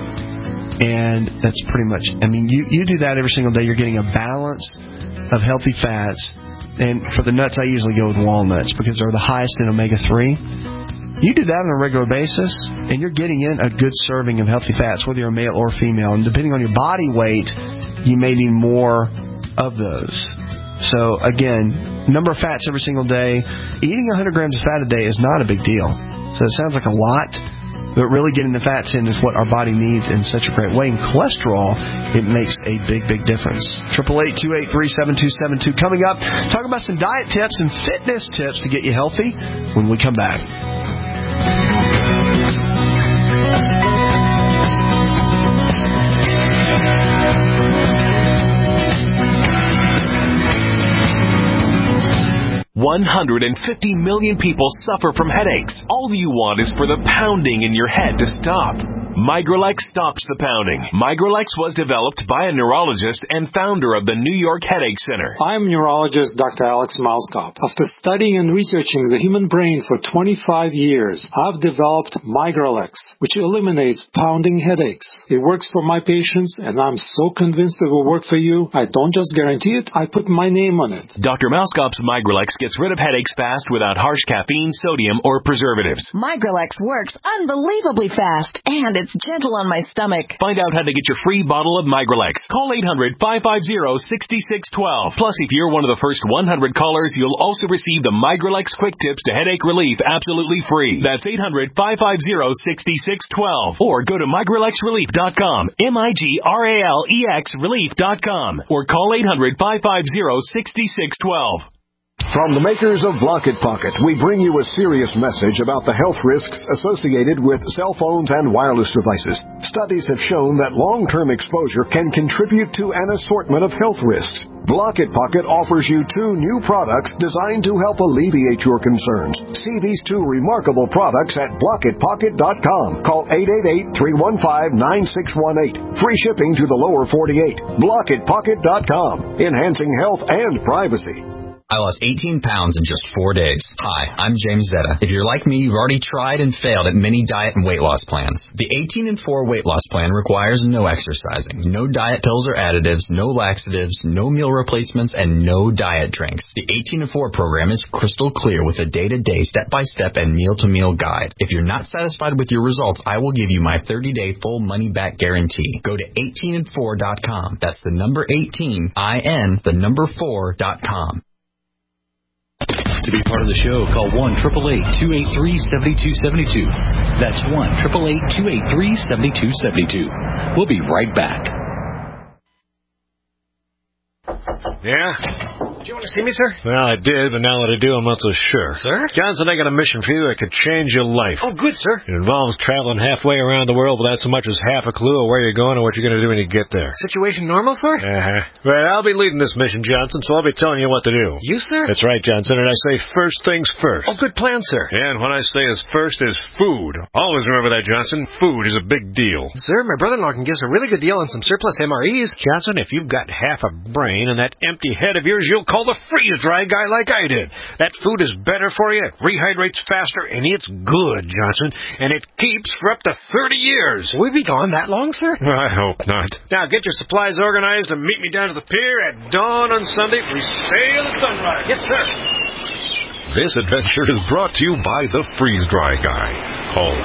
and that's pretty much, you do that every single day, you're getting a balance of healthy fats. And for the nuts, I usually go with walnuts because they're the highest in omega-3. You do that on a regular basis, and you're getting in a good serving of healthy fats, whether you're a male or female. And depending on your body weight, you may need more of those. So, again, number of fats every single day. Eating 100 grams of fat a day is not a big deal. So it sounds like a lot, but really getting the fats in is what our body needs in such a great way. And cholesterol, it makes a big, big difference. 888-283-7272. Coming up, talk about some diet tips and fitness tips to get you healthy when we come back. 150 million people suffer from headaches. All you want is for the pounding in your head to stop. Migralex stops the pounding. Migralex was developed by a neurologist and founder of the New York Headache Center. I'm neurologist Dr. Alex Mauskop. After studying and researching the human brain for 25 years, I've developed Migralex, which eliminates pounding headaches. It works for my patients, and I'm so convinced it will work for you. I don't just guarantee it, I put my name on it. Dr. Mauskop's Migralex gets rid of headaches fast without harsh caffeine, sodium, or preservatives. Migralex works unbelievably fast, and it's gentle on my stomach. Find out how to get your free bottle of Migralex. Call 800-550-6612. Plus, if you're one of the first 100 callers, you'll also receive the Migralex Quick Tips to Headache Relief absolutely free. That's 800-550-6612. Or go to migralexrelief.com, MIGRALEX relief.com. Or call 800-550-6612. From the makers of Block It Pocket, we bring you a serious message about the health risks associated with cell phones and wireless devices. Studies have shown that long-term exposure can contribute to an assortment of health risks. Block It Pocket offers you 2 new products designed to help alleviate your concerns. See these 2 remarkable products at blockitpocket.com. Call 888-315-9618. Free shipping to the lower 48. Blockitpocket.com. Enhancing health and privacy. I lost 18 pounds in just 4 days. Hi, I'm James Zetta. If you're like me, you've already tried and failed at many diet and weight loss plans. The 18 and 4 weight loss plan requires no exercising, no diet pills or additives, no laxatives, no meal replacements, and no diet drinks. The 18 and 4 program is crystal clear with a day-to-day, step-by-step, and meal-to-meal guide. If you're not satisfied with your results, I will give you my 30-day full money-back guarantee. Go to 18and4.com. That's the number 18, I-N, the number 4.com. To be part of the show, call 1-888-283-7272. That's 1-888-283-7272. We'll be right back. Yeah? Do you want to see me, sir? Well, I did, but now that I do, I'm not so sure. Sir? Johnson, I got a mission for you that could change your life. Oh, good, sir. It involves traveling halfway around the world without so much as half a clue of where you're going or what you're going to do when you get there. Situation normal, sir? Well, I'll be leading this mission, Johnson, so I'll be telling you what to do. You, sir? That's right, Johnson, and I say first things first. Oh, good plan, sir. Yeah, and what I say is first is food. Always remember that, Johnson. Food is a big deal. Sir, my brother-in-law can give us a really good deal on some surplus MREs. Johnson, if you've got half a brain and that empty head of yours, you'll call the freeze-dry guy like I did. That food is better for you, rehydrates faster, and it's good, Johnson, and it keeps for up to 30 years. Will we be gone that long, sir? I hope not. Now get your supplies organized and meet me down to the pier at dawn on Sunday. We sail at sunrise. Yes, sir. This adventure is brought to you by the Freeze Dry Guy. Call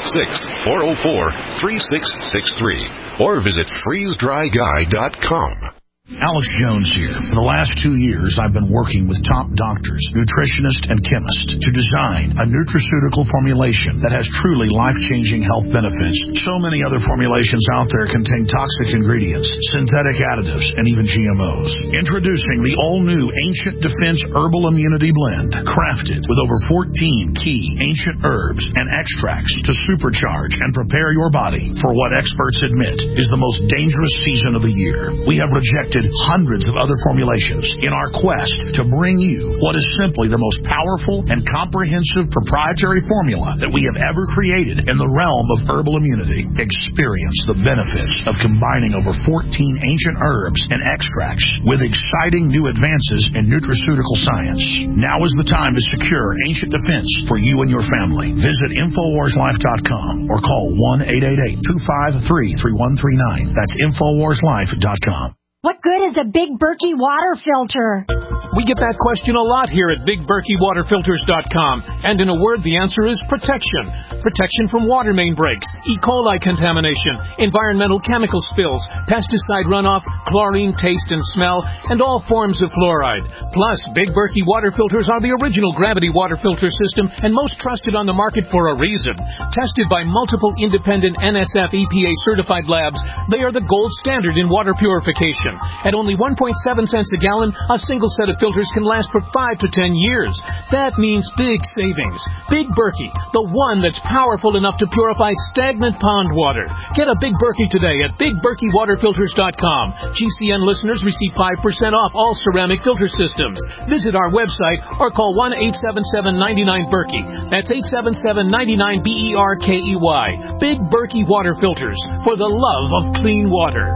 866-404-3663 or visit freezedryguy.com. Alex Jones here. For the last 2 years, I've been working with top doctors, nutritionists, and chemists to design a nutraceutical formulation that has truly life-changing health benefits. So many other formulations out there contain toxic ingredients, synthetic additives, and even GMOs. Introducing the all-new Ancient Defense Herbal Immunity Blend, crafted with over 14 key ancient herbs and extracts to supercharge and prepare your body for what experts admit is the most dangerous season of the year. We have rejected hundreds of other formulations in our quest to bring you what is simply the most powerful and comprehensive proprietary formula that we have ever created in the realm of herbal immunity. Experience the benefits of combining over 14 ancient herbs and extracts with exciting new advances in nutraceutical science. Now is the time to secure Ancient Defense for you and your family. Visit InfoWarsLife.com or call 1-888-253-3139. That's InfoWarsLife.com. What good is a Big Berkey water filter? We get that question a lot here at BigBerkeyWaterFilters.com. And in a word, the answer is protection. Protection from water main breaks, E. coli contamination, environmental chemical spills, pesticide runoff, chlorine taste and smell, and all forms of fluoride. Plus, Big Berkey water filters are the original gravity water filter system and most trusted on the market for a reason. Tested by multiple independent NSF EPA certified labs, they are the gold standard in water purification. At only 1.7 cents a gallon, a single set of filters can last for 5 to 10 years. That means big savings. Big Berkey, the one that's powerful enough to purify stagnant pond water. Get a Big Berkey today at BigBerkeyWaterFilters.com. GCN listeners receive 5% off all ceramic filter systems. Visit our website or call 1-877-99-BERKEY. That's 877-99-BERKEY. Big Berkey Water Filters, for the love of clean water.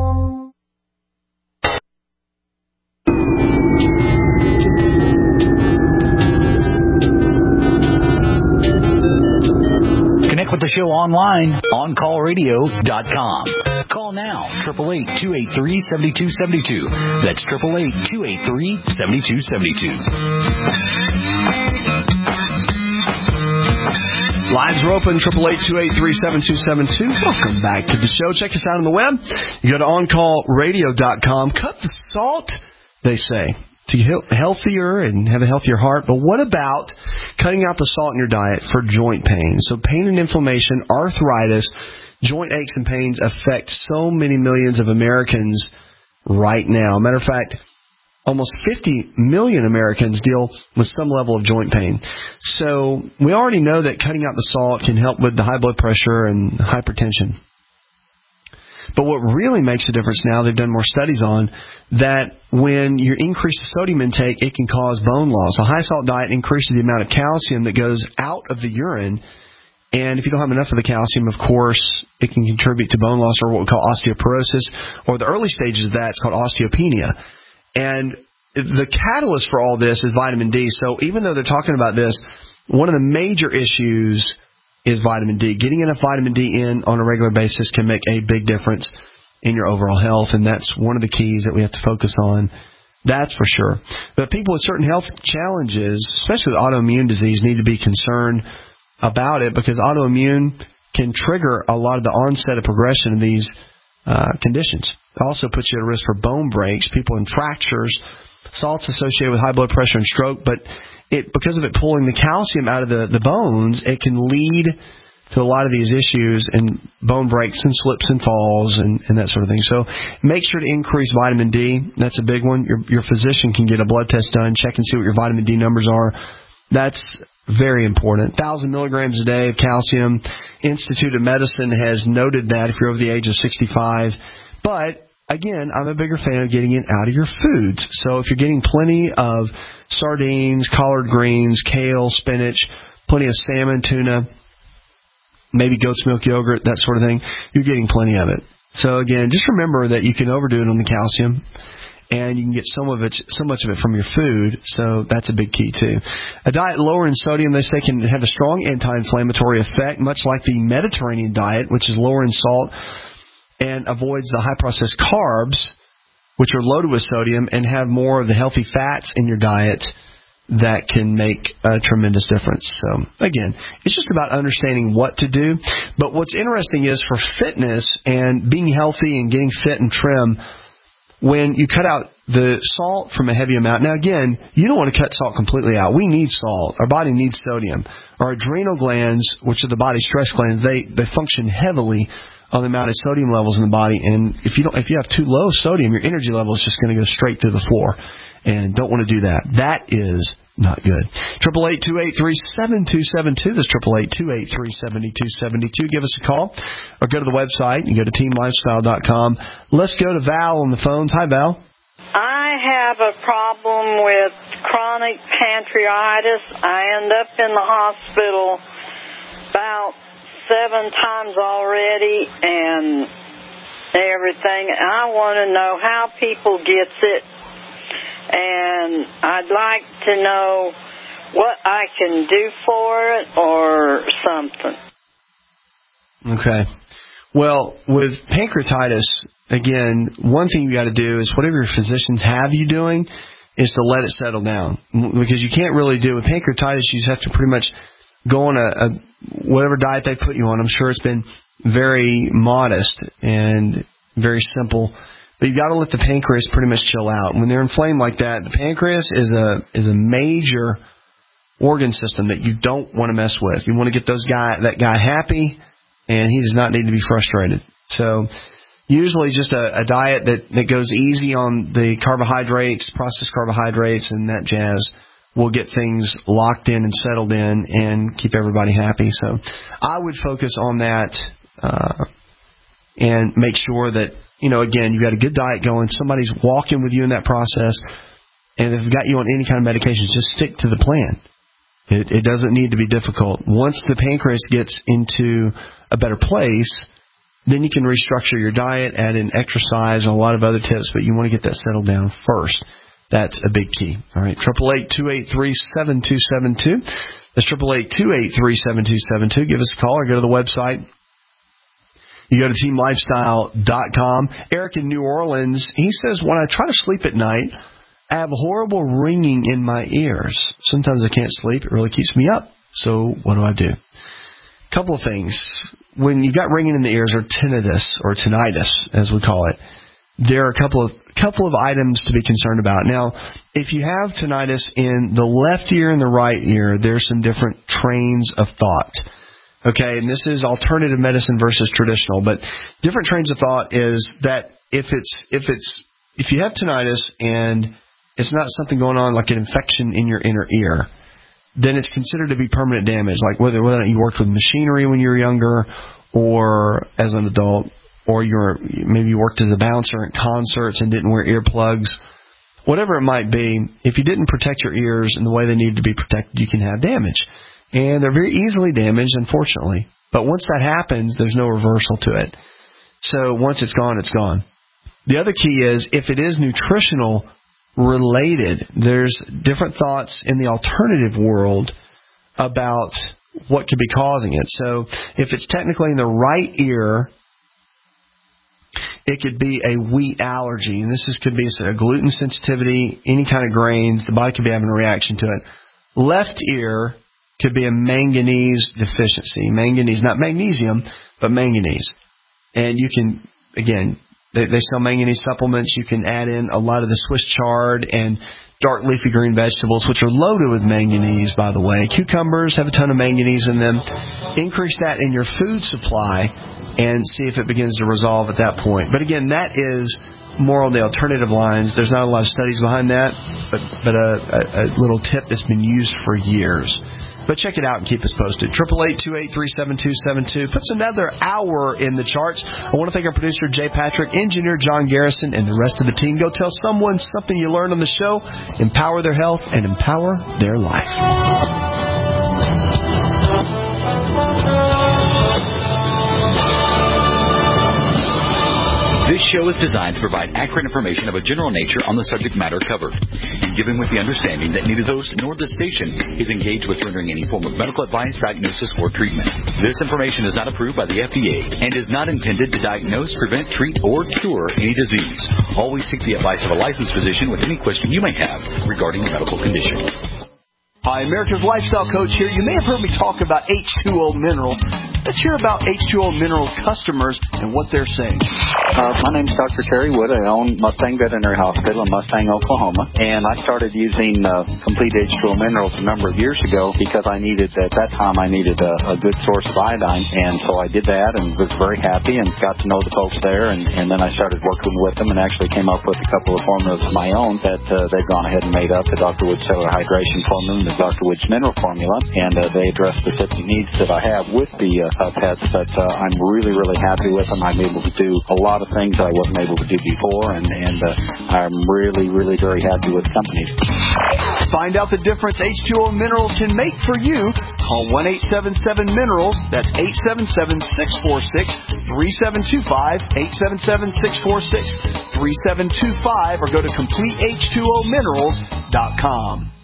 Connect with the show online, OnCallRadio.com. Call now, 888-283-7272. That's 888-283-7272. Lines are open, 888-283-7272. Welcome back to the show. Check us out on the web. You go to OnCallRadio.com. Cut the salt, they say, to get healthier and have a healthier heart. But what about cutting out the salt in your diet for joint pain? So pain and inflammation, arthritis, joint aches and pains affect so many millions of Americans right now. Matter of fact, almost 50 million Americans deal with some level of joint pain. So we already know that cutting out the salt can help with the high blood pressure and hypertension. But what really makes a difference now, they've done more studies on, that when you increase the sodium intake, it can cause bone loss. A high-salt diet increases the amount of calcium that goes out of the urine. And if you don't have enough of the calcium, of course, it can contribute to bone loss, or what we call osteoporosis, or the early stages of that, it's called osteopenia. And the catalyst for all this is vitamin D. So even though they're talking about this, one of the major issues is vitamin D. Getting enough vitamin D in on a regular basis can make a big difference in your overall health, and that's one of the keys that we have to focus on. That's for sure. But people with certain health challenges, especially with autoimmune disease, need to be concerned about it, because autoimmune can trigger a lot of the onset of progression of these conditions. It also puts you at risk for bone breaks, people in fractures. Salt's associated with high blood pressure and stroke, but because of it pulling the calcium out of the bones, it can lead to a lot of these issues and bone breaks and slips and falls and that sort of thing. So make sure to increase vitamin D. That's a big one. Your physician can get a blood test done, check and see what your vitamin D numbers are. That's very important. 1,000 milligrams a day of calcium. Institute of Medicine has noted that if you're over the age of 65. But again, I'm a bigger fan of getting it out of your foods. So if you're getting plenty of sardines, collard greens, kale, spinach, plenty of salmon, tuna, maybe goat's milk yogurt, that sort of thing, you're getting plenty of it. So again, just remember that you can overdo it on the calcium, and you can get so much of it from your food, so that's a big key too. A diet lower in sodium, they say, can have a strong anti-inflammatory effect, much like the Mediterranean diet, which is lower in salt and avoids the high-processed carbs, which are loaded with sodium, and have more of the healthy fats in your diet that can make a tremendous difference. So, again, it's just about understanding what to do. But what's interesting is for fitness and being healthy and getting fit and trim, when you cut out the salt from a heavy amount, now again, you don't want to cut salt completely out. We need salt. Our body needs sodium. Our adrenal glands, which are the body's stress glands, they function heavily on the amount of sodium levels in the body, and if you have too low sodium, your energy level is just going to go straight through the floor, and don't want to do that. That is not good. 888-283-7272. That's 888-283-7272. Give us a call, or go to the website. You go to teamlifestyle.com. Let's go to Val on the phones. Hi, Val. I have a problem with chronic pancreatitis. I end up in the hospital about 7 times already and everything. I want to know how people gets it, and I'd like to know what I can do for it or something. Okay. Well, with pancreatitis, again, one thing you got to do is whatever your physicians have you doing is to let it settle down, because you can't really do with pancreatitis. You just have to pretty much go on a whatever diet they put you on. I'm sure it's been very modest and very simple, but you've got to let the pancreas pretty much chill out. When they're inflamed like that, the pancreas is a major organ system that you don't want to mess with. You want to get that guy happy, and he does not need to be frustrated. So usually just a diet that goes easy on the carbohydrates, processed carbohydrates, and that jazz will get things locked in and settled in and keep everybody happy. So I would focus on that and make sure that, again, you've got a good diet going. Somebody's walking with you in that process. And if they've got you on any kind of medications, just stick to the plan. It doesn't need to be difficult. Once the pancreas gets into a better place, then you can restructure your diet, add in exercise, and a lot of other tips, but you want to get that settled down first. That's a big key. All right, 888-283-7272. That's 888-283-7272. Give us a call or go to the website. You go to teamlifestyle.com. Eric in New Orleans, he says, when I try to sleep at night, I have horrible ringing in my ears. Sometimes I can't sleep. It really keeps me up. So what do I do? Couple of things. When you got ringing in the ears, or tinnitus, or tinnitus, as we call it, there are a couple of items to be concerned about. Now, if you have tinnitus in the left ear and the right ear, there's some different trains of thought. Okay, and this is alternative medicine versus traditional, but different trains of thought is that if you have tinnitus and it's not something going on like an infection in your inner ear, then it's considered to be permanent damage, like whether or not you worked with machinery when you were younger or as an adult, or maybe you worked as a bouncer at concerts and didn't wear earplugs. Whatever it might be, if you didn't protect your ears in the way they need to be protected, you can have damage. And they're very easily damaged, unfortunately. But once that happens, there's no reversal to it. So once it's gone, it's gone. The other key is, if it is nutritional related, there's different thoughts in the alternative world about what could be causing it. So if it's technically in the right ear, it could be a wheat allergy. And could be a gluten sensitivity, any kind of grains. The body could be having a reaction to it. Left ear could be a manganese deficiency. Manganese, not magnesium, but manganese. And you can, again, they sell manganese supplements. You can add in a lot of the Swiss chard and dark leafy green vegetables, which are loaded with manganese, by the way. Cucumbers have a ton of manganese in them. Increase that in your food supply and see if it begins to resolve at that point. But again, that is more on the alternative lines. There's not a lot of studies behind that, but a little tip that's been used for years. But check it out and keep us posted. 888-283-7272. Puts another hour in the charts. I want to thank our producer, Jay Patrick, engineer John Garrison, and the rest of the team. Go tell someone something you learned on the show. Empower their health and empower their life. This show is designed to provide accurate information of a general nature on the subject matter covered, and given with the understanding that neither the host nor the station is engaged with rendering any form of medical advice, diagnosis, or treatment. This information is not approved by the FDA and is not intended to diagnose, prevent, treat, or cure any disease. Always seek the advice of a licensed physician with any question you may have regarding a medical condition. Hi, America's Lifestyle Coach here. You may have heard me talk about H2O Mineral. Let's hear about H2O Minerals customers and what they're saying. My name is Dr. Terry Wood. I own Mustang Veterinary Hospital in Mustang, Oklahoma. And I started using Complete H2O Minerals a number of years ago because at that time I needed a good source of iodine. And so I did that and was very happy and got to know the folks there. And then I started working with them and actually came up with a couple of formulas of my own that they've gone ahead and made up, the Dr. Wood Cellular Hydration Formula and the Dr. Wood's Mineral Formula. And they address specific needs that I have with the pets that I'm really, really happy with them. I'm able to do a lot of things that I wasn't able to do before, and I'm really, really very happy with companies. Find out the difference H2O Minerals can make for you. Call 1-877-MINERALS. That's 877-646-3725, 877-646-3725, or go to CompleteH2OMinerals.com.